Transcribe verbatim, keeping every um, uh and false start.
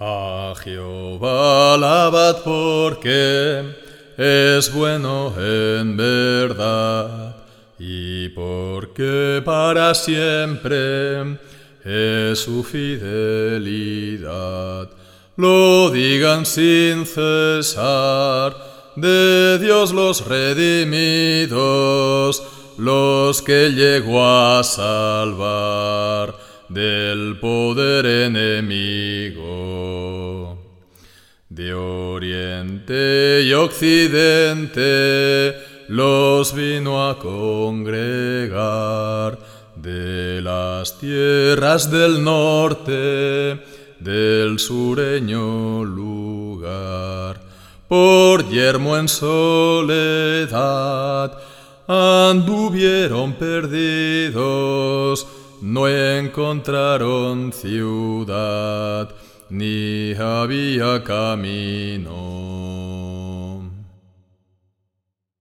A Jehová alabad porque es bueno en verdad, y porque para siempre es su fidelidad. Lo digan sin cesar, de Dios los redimidos, los que llegó a salvar del poder enemigo. De oriente y occidente los vino a congregar, de las tierras del norte, del sureño lugar. Por yermo en soledad anduvieron perdidos, no encontraron ciudad, ni había camino.